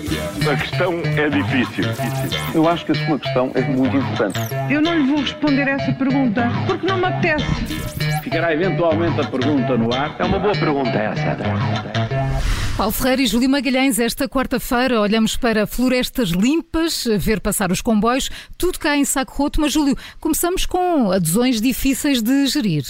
A questão é difícil. Eu acho que a sua questão é muito importante. Eu não lhe vou responder essa pergunta porque não me apetece. Ficará eventualmente a pergunta no ar. É uma boa pergunta essa. Paulo Ferreira e Júlio Magalhães, esta quarta-feira olhamos para florestas limpas, ver passar os comboios, tudo cá em saco roto. Mas, Júlio, começamos com adesões difíceis de gerir.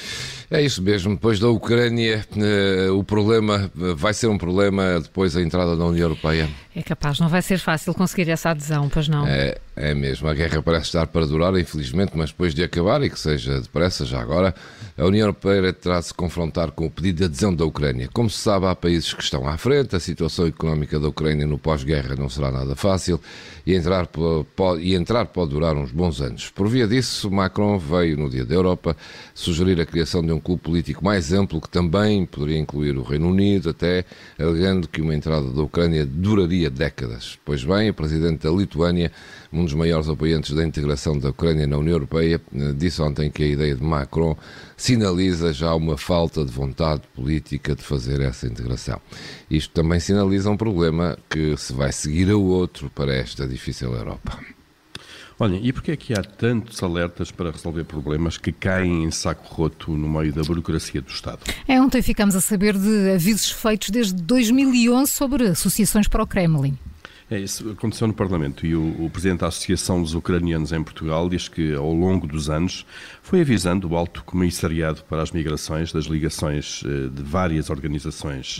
É isso mesmo, depois da Ucrânia, o problema vai ser um problema depois da entrada na União Europeia. É capaz, não vai ser fácil conseguir essa adesão, pois não? É mesmo, a guerra parece estar para durar, infelizmente, mas depois de acabar, e que seja depressa já agora, a União Europeia terá de se confrontar com o pedido de adesão da Ucrânia. Como se sabe, há países que estão à frente, a situação económica da Ucrânia no pós-guerra não será nada fácil e entrar pode durar uns bons anos. Por via disso, Macron veio no Dia da Europa sugerir a criação de um clube político mais amplo que também poderia incluir o Reino Unido, até alegando que uma entrada da Ucrânia duraria décadas. Pois bem, o presidente da Lituânia, um dos maiores apoiantes da integração da Ucrânia na União Europeia, disse ontem que a ideia de Macron sinaliza já uma falta de vontade política de fazer essa integração. Isto também sinaliza um problema que se vai seguir a outro para esta difícil Europa. Olha, e porquê é que há tantos alertas para resolver problemas que caem em saco roto no meio da burocracia do Estado? Ontem ficamos a saber de avisos feitos desde 2011 sobre associações para o Kremlin. Isso aconteceu no Parlamento e o Presidente da Associação dos Ucranianos em Portugal diz que ao longo dos anos foi avisando o Alto Comissariado para as Migrações das ligações de várias organizações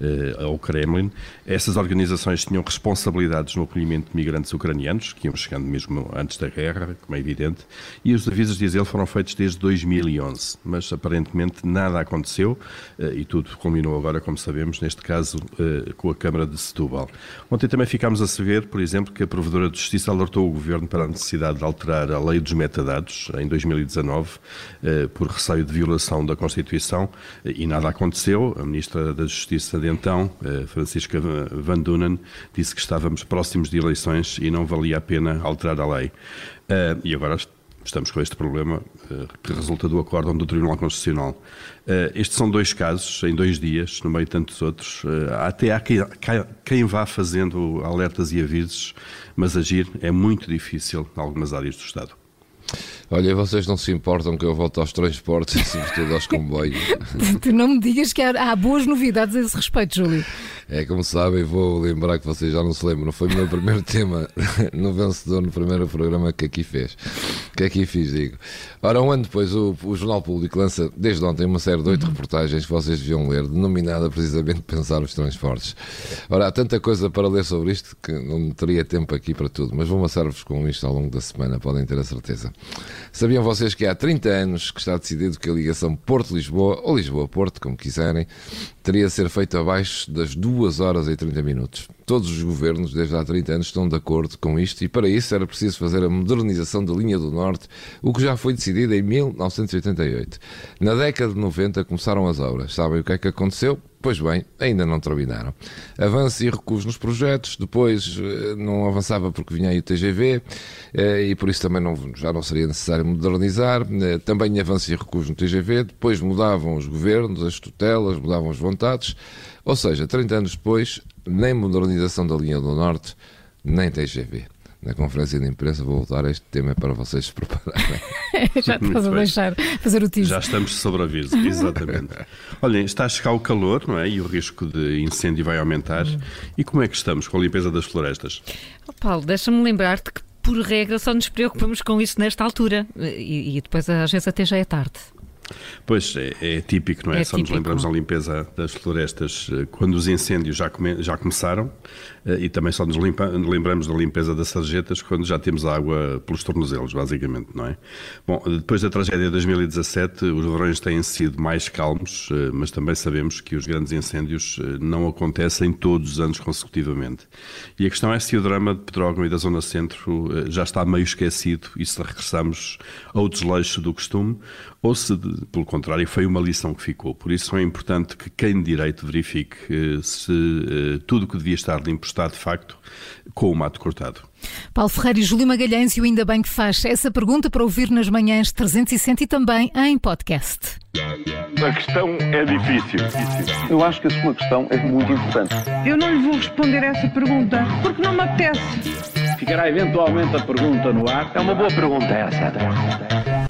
ao Kremlin. Essas organizações tinham responsabilidades no acolhimento de migrantes ucranianos, que iam chegando mesmo antes da guerra, como é evidente, e os avisos, diz ele, foram feitos desde 2011, mas aparentemente nada aconteceu e tudo culminou agora, como sabemos, neste caso com a Câmara de Setúbal. Ontem também ficámos a saber, por exemplo, que a Provedora de Justiça alertou o Governo para a necessidade de alterar a Lei dos Metadados em 2019 por receio de violação da Constituição e nada aconteceu. A Ministra da Justiça de então, Francisca Van Dunen, disse que estávamos próximos de eleições e não valia a pena alterar a lei. E agora estamos com este problema que resulta do acórdão do Tribunal Constitucional. Estes são dois casos, em 2 dias, no meio de tantos outros. Até há quem vá fazendo alertas e avisos, mas agir é muito difícil em algumas áreas do Estado. Olha, vocês não se importam que eu volte aos transportes e sobretudo aos comboios? Tu não me digas que há boas novidades a esse respeito, Júlio. Como sabem, vou lembrar que vocês já não se lembram, foi o meu primeiro tema no Vencedor, no primeiro programa que aqui fiz, digo. Ora, um ano depois, o Jornal Público lança, desde ontem, uma série de 8 reportagens que vocês deviam ler, denominada precisamente Pensar os Transportes. Ora, há tanta coisa para ler sobre isto que não teria tempo aqui para tudo, mas vou amassar-vos com isto ao longo da semana, podem ter a certeza. Sabiam vocês que há 30 anos que está decidido que a ligação Porto-Lisboa, ou Lisboa-Porto, como quiserem, teria de ser feita abaixo das 2 horas e 30 minutos. Todos os governos, desde há 30 anos, estão de acordo com isto e para isso era preciso fazer a modernização da linha do Norte, o que já foi decidido em 1988. Na década de 90 começaram as obras. Sabem o que é que aconteceu? Pois bem, ainda não terminaram. Avanço e recuo nos projetos, depois não avançava porque vinha aí o TGV e por isso também já não seria necessário modernizar. Também avanço e recuo no TGV, depois mudavam os governos, as tutelas, mudavam as vontades. Ou seja, 30 anos depois, nem modernização da linha do Norte, nem TGV. Na conferência de imprensa vou voltar a este tema para vocês se prepararem. Já te estás a deixar fazer o teaser. Já estamos sobre aviso, exatamente. Olhem, está a chegar o calor, não é? E o risco de incêndio vai aumentar. E como é que estamos com a limpeza das florestas? Paulo, deixa-me lembrar-te que, por regra, só nos preocupamos com isso nesta altura. E depois, às vezes, até já é tarde. Pois, é típico, não é? Só nos lembramos da limpeza das florestas quando os incêndios já começaram e também só nos lembramos da limpeza das sarjetas quando já temos água pelos tornozelos, basicamente, não é? Bom, depois da tragédia de 2017, os verões têm sido mais calmos, mas também sabemos que os grandes incêndios não acontecem todos os anos consecutivamente. E a questão é se o drama de Pedrógão e da Zona Centro já está meio esquecido e se regressamos ao desleixo do costume ou se, pelo contrário, foi uma lição que ficou. Por isso é importante que quem de direito verifique se tudo o que devia estar limpo está, de facto, com o mato cortado. Paulo Ferreira e Júlio Magalhães, e o Ainda Bem que faz essa pergunta para ouvir nas manhãs 360 e também em podcast. A questão é difícil. Eu acho que a sua questão é muito importante. Eu não lhe vou responder essa pergunta porque não me apetece. Ficará eventualmente a pergunta no ar. É uma boa pergunta essa.